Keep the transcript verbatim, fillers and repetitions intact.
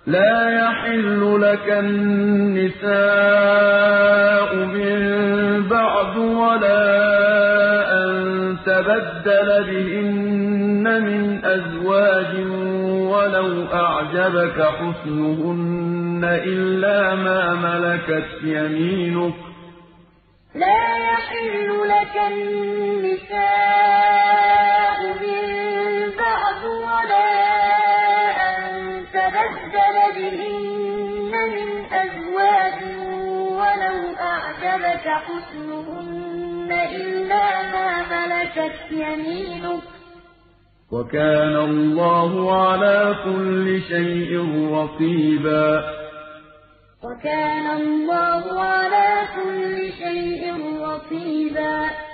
لا يحل لك النساء من بعد ولا أن تبدل بهن من أزواج ولو أعجبك حسنهن إلا ما ملكت يمينك لا يحل لك النساء من بعد ولا أن تبدل بهن من أزواج ولو أعجبك حسنهن إلا ما ملكت يمينك وكان الله على كل شيء رقيبا وكان الله على كل شيء رقيبا